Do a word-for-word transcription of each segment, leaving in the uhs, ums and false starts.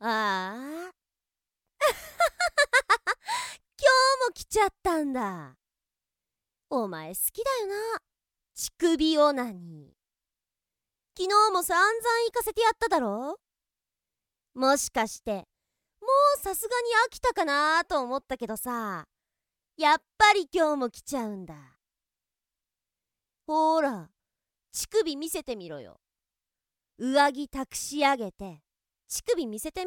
ああ今日も来ちゃったんだ。お前好きだよな、乳首オナニー。昨日も散々行かせてやっただろ。もしかしてもうさすがに飽きたかなと思ったけどさ、やっぱり今日も来ちゃうんだ。ほーら、乳首見せてみろよ。上着託し上げて乳首見せてみ。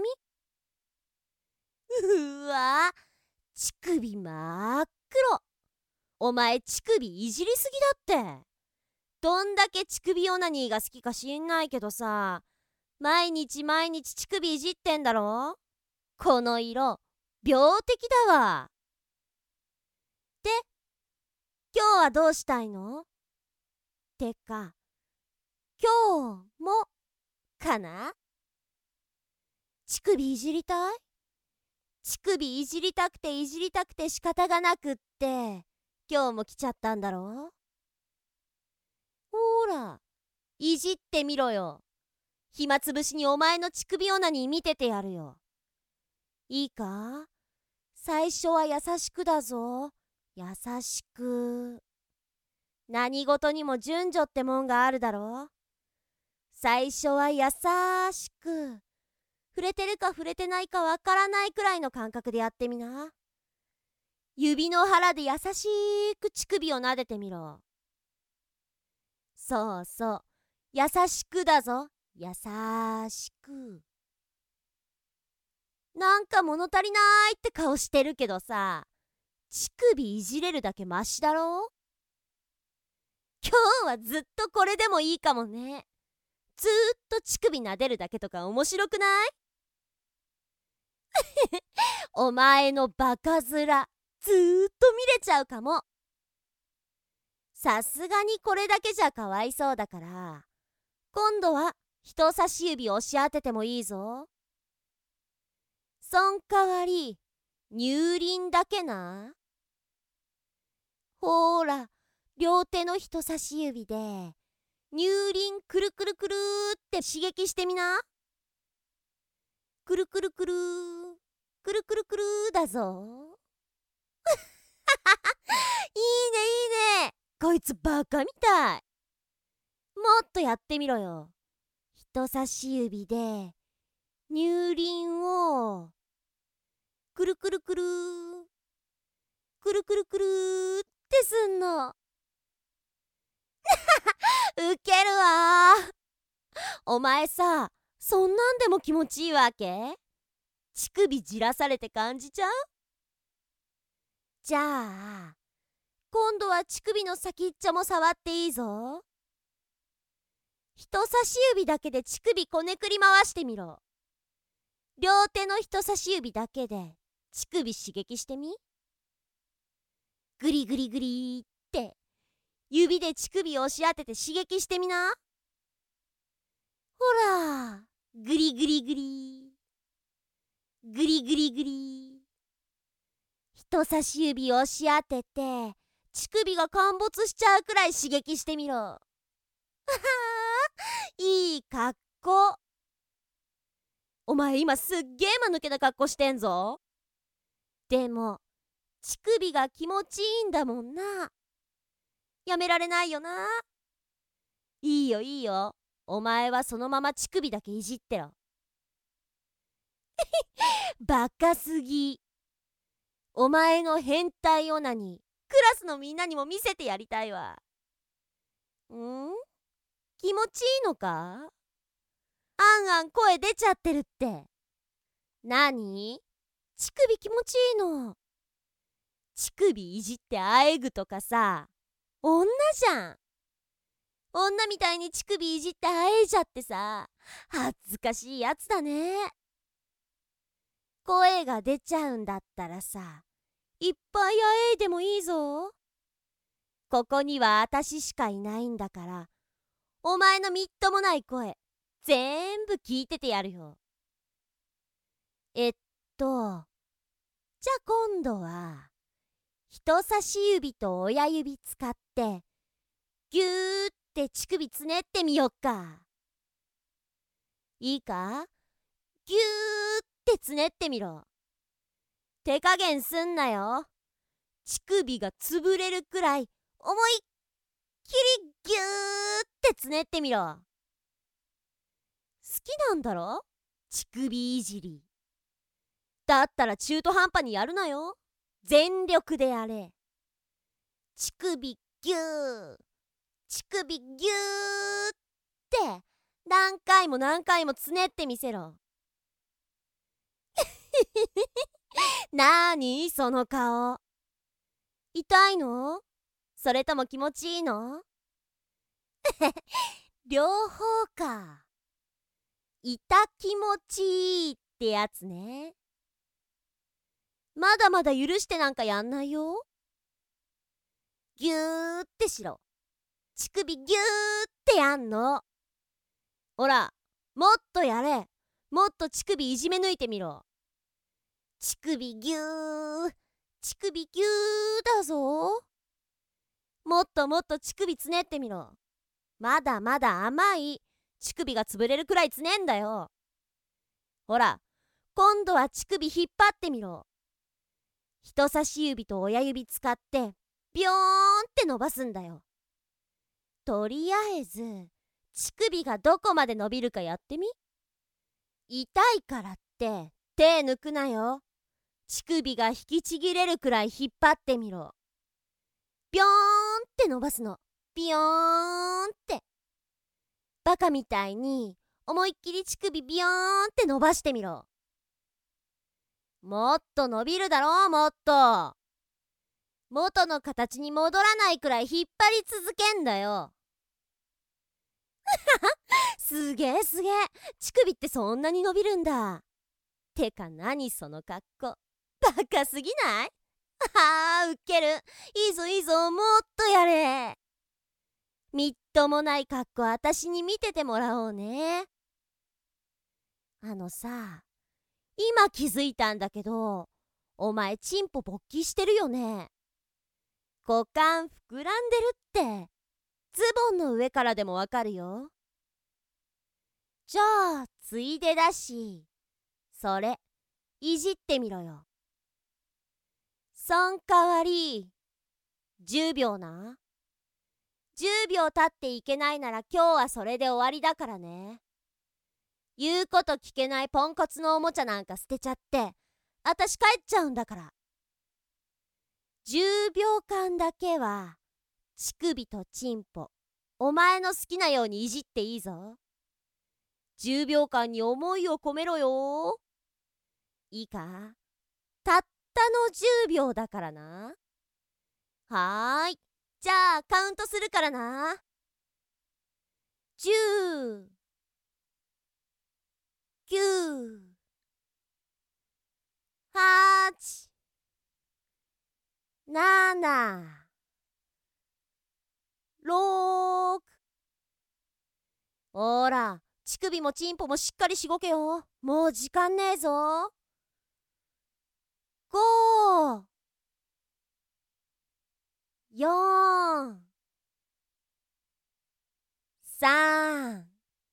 うわ、乳首真っ黒。お前乳首いじりすぎだって。どんだけ乳首オナニーが好きか知んないけどさ、毎日毎日乳首いじってんだろ。この色病的だわ。で、今日はどうしたいの？てか、今日もかな？乳首いじりたい？乳首いじりたくていじりたくて仕方がなくって今日も来ちゃったんだろ。ほーら、いじってみろよ。暇つぶしにお前の乳首オナニー見ててやるよ。いいか？最初は優しくだぞ。優しく。何事にも順序ってもんがあるだろ。最初は優しく、触れてるか触れてないかわからないくらいの感覚でやってみな。指の腹で優しく乳首を撫でてみろ。そうそう、優しくだぞ。優しく。なんか物足りないって顔してるけどさ、乳首いじれるだけマシだろ。今日はずっとこれでもいいかもね。ずーっと乳首撫でるだけとか面白くない？お前のバカ面ずーっと見れちゃうかも。さすがにこれだけじゃかわいそうだから、今度は人差し指押し当ててもいいぞ。そん代わり乳輪だけな。ほーら、両手の人差し指で乳輪くるくるくるって刺激してみな。くるくるくるくるくるくるだぞ。いいねいいね、こいつバカみたい。もっとやってみろよ。人差し指で乳輪をくるくるくるくるくるくるってすんの。ウケるわ。お前さ、そんなんでも気持ちいいわけ？乳首じらされて感じちゃう？じゃあ今度は乳首の先っちょも触っていいぞ。人差し指だけで乳首こねくり回してみろ。両手の人差し指だけで乳首刺激してみ。グリグリグリって指で乳首を押し当てて刺激してみな。ほら、グリグリグリグリグリグリ。人差し指を押し当てて乳首が陥没しちゃうくらい刺激してみろ。ははいい格好。お前今すっげえ間抜けな格好してんぞ。でも乳首が気持ちいいんだもんな。やめられないよな。いいよいいよ、お前はそのまま乳首だけいじってろ。バカすぎ。お前の変態オナニークラスのみんなにも見せてやりたいわ。ん？気持ちいいのか？あんあん声出ちゃってるって。なに？乳首気持ちいいの？乳首いじってあえぐとかさ、女じゃん。女みたいに乳首いじってあえいじゃってさ、恥ずかしいやつだね。声が出ちゃうんだったらさ、いっぱいあえいでもいいぞ。ここにはあたししかいないんだから、お前のみっともない声全部聞いててやるよ。えっとじゃあ今度は人差し指と親指使ってぎゅーって乳首つねってみよっか。いいか？ぎゅーってつねってみろ。手加減すんなよ。乳首が潰れるくらい思いっきりギューってつねってみろ。好きなんだろ、乳首いじり。だったら中途半端にやるなよ。全力でやれ。乳首ギュー、乳首ギューって何回も何回もつねってみせろ。なーにその顔。痛いの？それとも気持ちいいの？両方か。痛気持ちいいってやつね。まだまだ許してなんかやんないよ。ギューってしろ。乳首ギューってやんの。ほら、もっとやれ。もっと乳首いじめ抜いてみろ。乳首ギュー、乳首ギューだぞ。もっともっと乳首つねってみろ。まだまだ甘い。乳首が潰れるくらいつねんだよ。ほら、今度は乳首引っ張ってみろ。人差し指と親指使ってビヨーンって伸ばすんだよ。とりあえず乳首がどこまで伸びるかやってみ。痛いからって手抜くなよ。乳首が引きちぎれるくらい引っ張ってみろ。ビヨーンって伸ばすの。ビヨーンって。バカみたいに思いっきり乳首ビヨーンって伸ばしてみろ。もっと伸びるだろう、もっと。元の形に戻らないくらい引っ張り続けんだよ。すげえすげえ、乳首ってそんなに伸びるんだ。てか何その格好、バカすぎない？あーウケる。いいぞいいぞ、もっとやれ。みっともない格好あたしに見ててもらおうね。あのさ、今気づいたんだけど、お前チンポ勃起してるよね。股間膨らんでるってズボンの上からでもわかるよ。じゃあついでだし、それいじってみろよ。そんかわりじゅうびょうな。じゅうびょう経っていけないなら今日はそれで終わりだからね。言うこと聞けないポンコツのおもちゃなんか捨てちゃってあたし帰っちゃうんだから。じゅうびょうかんだけは乳首とチンポお前の好きなようにいじっていいぞ。じゅうびょうかんに思いを込めろよ。いいか、たったのじゅうびょうだからな。はーい、じゃあカウントするからな。じゅう、きゅう、はち、なな、ろく。ほら、乳首もチンポもしっかりしごけよ。もう時間ねえぞ。ご、よん、さん、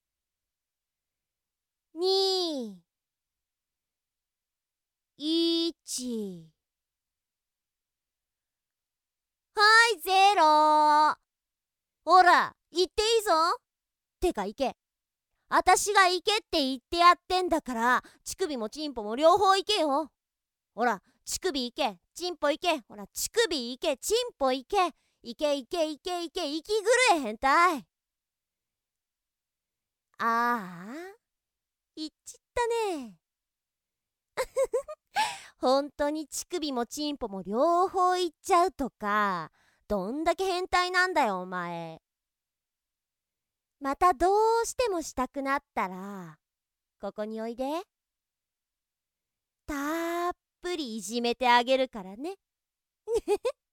に、いち。はい、ゼロ。ほら、行っていいぞ。てか行け。あたしが行けって言ってやってんだから、乳首もチンポも両方行けよ。ほら、乳首行け、チンポ行け。ほら、乳首行け、チンポ行け。行け行け行け行け、息ぐるえ変態。ああ、行っちったね。本当に乳首もチンポも両方行っちゃうとか、どんだけ変態なんだよお前。またどうしてもしたくなったらここにおいで。たっぷりいじめてあげるからね。